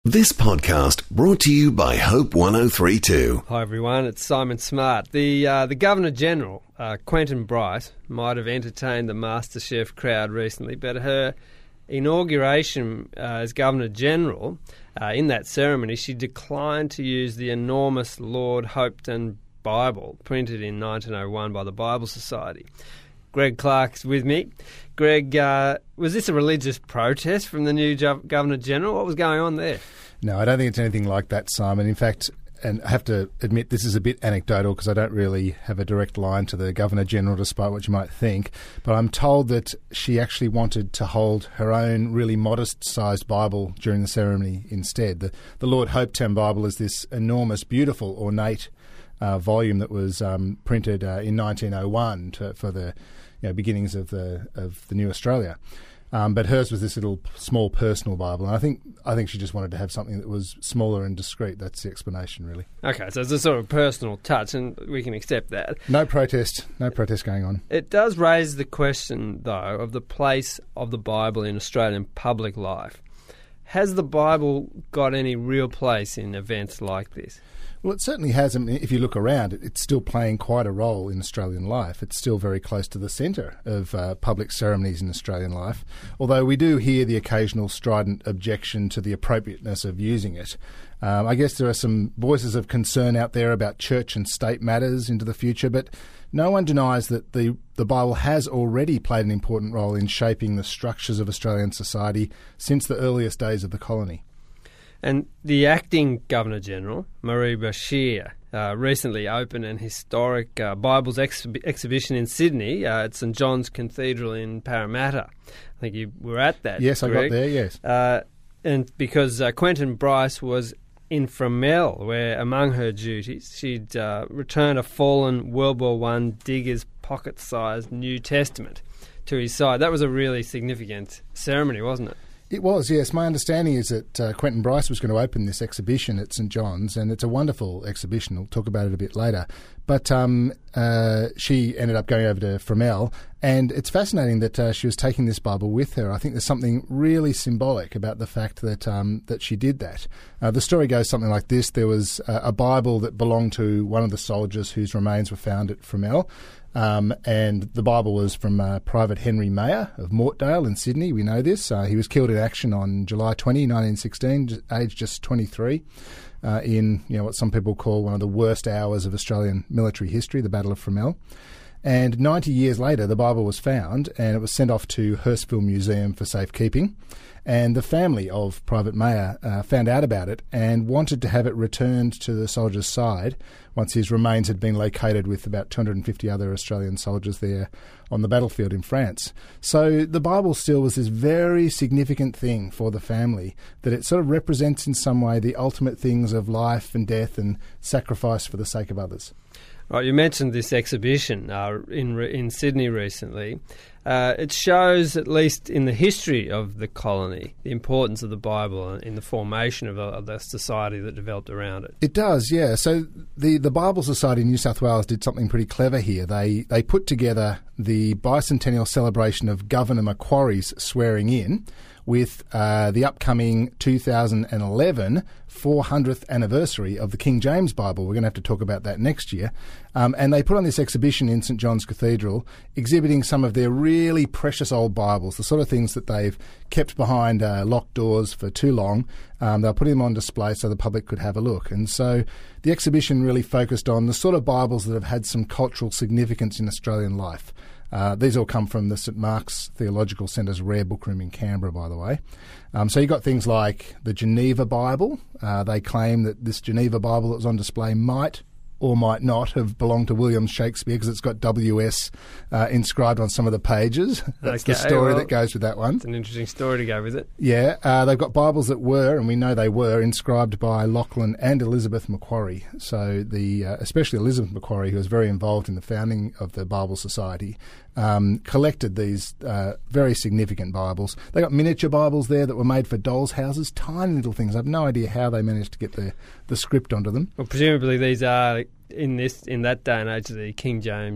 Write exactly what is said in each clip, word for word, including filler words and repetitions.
This podcast brought to you by Hope one oh three point two. Hi everyone, it's Simon Smart. The uh, the Governor-General, uh, Quentin Bryce, might have entertained the MasterChef crowd recently, but her inauguration uh, as Governor-General, uh, in that ceremony, she declined to use the enormous Lord Hopetoun Bible, printed in nineteen oh one by the Bible Society. Greg Clark's with me. Greg, uh, was this a religious protest from the new Governor-General? What was going on there? No, I don't think it's anything like that, Simon. In fact, and I have to admit this is a bit anecdotal because I don't really have a direct line to the Governor-General, despite what you might think, but I'm told that she actually wanted to hold her own really modest-sized Bible during the ceremony instead. The, the Lord Hopetoun Bible is this enormous, beautiful, ornate uh, volume that was um, printed uh, in nineteen oh one to, for the you know, beginnings of the of the new Australia. Um, but hers was this little small personal Bible, and I think I think she just wanted to have something that was smaller and discreet. That's the explanation, really. Okay, so it's a sort of personal touch, and we can accept that. No protest, no protest going on. It does raise the question, though, of the place of the Bible in Australian public life. Has the Bible got any real place in events like this? Well, it certainly has. I mean, if you look around, it's still playing quite a role in Australian life. It's still very close to the centre of uh, public ceremonies in Australian life, although we do hear the occasional strident objection to the appropriateness of using it. Um, I guess there are some voices of concern out there about church and state matters into the future, but no one denies that the, the Bible has already played an important role in shaping the structures of Australian society since the earliest days of the colony. And the acting Governor-General, Marie Bashir, uh, recently opened an historic uh, Bibles ex- exhibition in Sydney uh, at St John's Cathedral in Parramatta. I think you were at that, Yes, Greg. I got there, yes. Uh, and because uh, Quentin Bryce was in Fromelles, where among her duties she'd uh, returned a fallen World War One digger's pocket-sized New Testament to his side. That was a really significant ceremony, wasn't it? It was, yes. My understanding is that uh, Quentin Bryce was going to open this exhibition at St John's, and it's a wonderful exhibition. We'll talk about it a bit later. But um, uh, she ended up going over to Fromelles, and it's fascinating that uh, she was taking this Bible with her. I think there's something really symbolic about the fact that um, that she did that. Uh, the story goes something like this. There was uh, a Bible that belonged to one of the soldiers whose remains were found at Fromelles. Um, and the Bible was from uh, Private Henry Mayer of Mortdale in Sydney. We know this. Uh, he was killed in action on July twentieth, nineteen sixteen, aged just twenty-three, uh, in you know what some people call one of the worst hours of Australian military history, the Battle of Fromelles. And ninety years later, the Bible was found, and it was sent off to Hurstville Museum for safekeeping. And the family of Private Mayer uh, found out about it and wanted to have it returned to the soldier's side once his remains had been located with about two hundred fifty other Australian soldiers there on the battlefield in France. So the Bible still was this very significant thing for the family, that it sort of represents in some way the ultimate things of life and death and sacrifice for the sake of others. Right, you mentioned this exhibition uh, in in Sydney recently. Uh, it shows, at least in the history of the colony, the importance of the Bible in the formation of, a, of the society that developed around it. It does, yeah. So the, the Bible Society in New South Wales did something pretty clever here. They they put together the bicentennial celebration of Governor Macquarie's swearing in with uh, the upcoming two thousand eleven four hundredth anniversary of the King James Bible. We're going to have to talk about that next year. Um, and they put on this exhibition in St John's Cathedral exhibiting some of their really precious old Bibles, the sort of things that they've kept behind uh, locked doors for too long. Um, they're putting them on display so the public could have a look. And so the exhibition really focused on the sort of Bibles that have had some cultural significance in Australian life. Uh, these all come from the St Mark's Theological Centre's rare bookroom in Canberra, by the way. Um, so you've got things like the Geneva Bible. Uh, they claim that this Geneva Bible that was on display might or might not have belonged to William Shakespeare because it's got W S uh, inscribed on some of the pages. That's okay, the story well, that goes with that one. It's an interesting story to go with it. Yeah, uh, they've got Bibles that were, and we know they were, inscribed by Lachlan and Elizabeth Macquarie. So the uh, especially Elizabeth Macquarie, who was very involved in the founding of the Bible Society, um, collected these uh, very significant Bibles. They got miniature Bibles there that were made for dolls' houses, tiny little things. I have no idea how they managed to get the, the script onto them. Well, presumably these are, in this in that day and age, the King James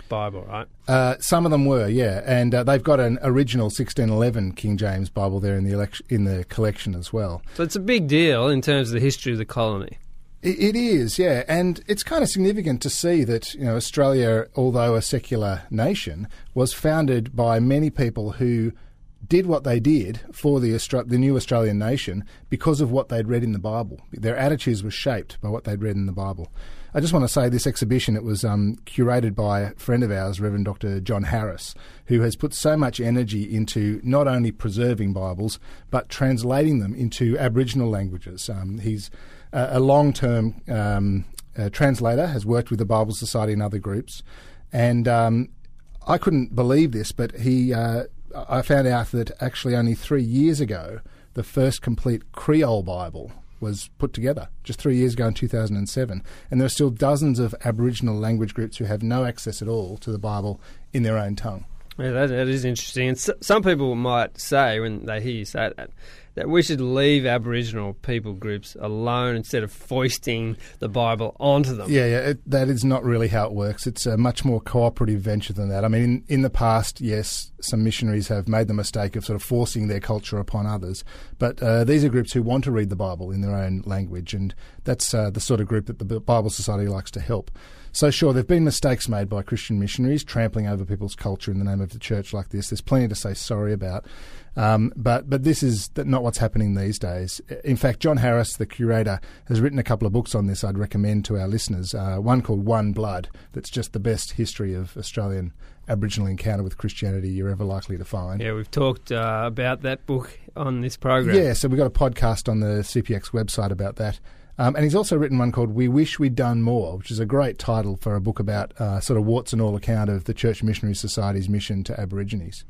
Bible, right? Uh, some of them were, yeah, and uh, they've got an original sixteen eleven King James Bible there in the elect- in the collection as well. So it's a big deal in terms of the history of the colony. It, it is, yeah, and it's kind of significant to see that, you know, Australia, although a secular nation, was founded by many people who did what they did for the Austra- the new Australian nation because of what they'd read in the Bible. Their attitudes were shaped by what they'd read in the Bible. I just want to say this exhibition, it was um, curated by a friend of ours, Reverend Doctor John Harris, who has put so much energy into not only preserving Bibles, but translating them into Aboriginal languages. Um, he's a, a long-term um, uh, translator, has worked with the Bible Society and other groups, and um, I couldn't believe this, but he... Uh, I found out that actually only three years ago, the first complete Creole Bible was put together, just three years ago in two thousand seven. And there are still dozens of Aboriginal language groups who have no access at all to the Bible in their own tongue. Yeah, that, that is interesting. And so, some people might say, when they hear you say that, that we should leave Aboriginal people groups alone instead of foisting the Bible onto them. Yeah, yeah, it, that is not really how it works. It's a much more cooperative venture than that. I mean, in, in the past, yes, some missionaries have made the mistake of sort of forcing their culture upon others, but uh, these are groups who want to read the Bible in their own language, and that's uh, the sort of group that the Bible Society likes to help. So sure, there have been mistakes made by Christian missionaries trampling over people's culture in the name of the church like this. There's plenty to say sorry about. Um, but but this is not what's happening these days. In fact, John Harris, the curator, has written a couple of books on this I'd recommend to our listeners. Uh, one called One Blood, that's just the best history of Australian Aboriginal encounter with Christianity you're ever likely to find. Yeah, we've talked uh, about that book on this program. Yeah, so we've got a podcast on the C P X website about that. Um, and he's also written one called We Wish We'd Done More, which is a great title for a book about uh, sort of warts and all account of the Church Missionary Society's mission to Aborigines.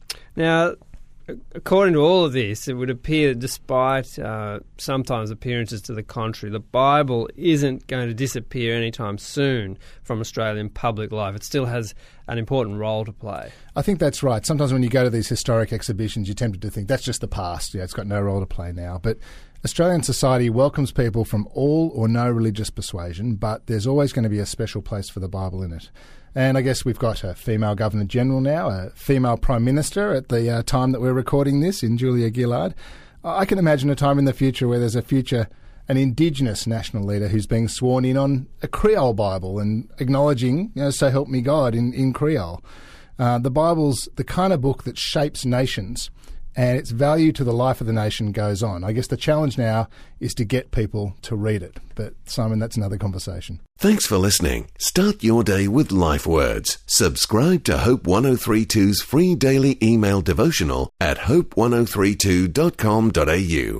Now, according to all of this, it would appear that despite uh, sometimes appearances to the contrary, the Bible isn't going to disappear anytime soon from Australian public life. It still has an important role to play. I think that's right. Sometimes when you go to these historic exhibitions, you're tempted to think that's just the past. Yeah, it's got no role to play now. But Australian society welcomes people from all or no religious persuasion, but there's always going to be a special place for the Bible in it. And I guess we've got a female Governor-General now, a female Prime Minister at the uh, time that we're recording this in Julia Gillard. I can imagine a time in the future where there's a future, an Indigenous national leader who's being sworn in on a Creole Bible and acknowledging, you know, so help me God in, in Creole. Uh, the Bible's the kind of book that shapes nations, and its value to the life of the nation goes on. I guess the challenge now is to get people to read it. But, Simon, that's another conversation. Thanks for listening. Start your day with Life Words. Subscribe to Hope ten thirty-two's free daily email devotional at hope ten thirty-two dot com dot a u.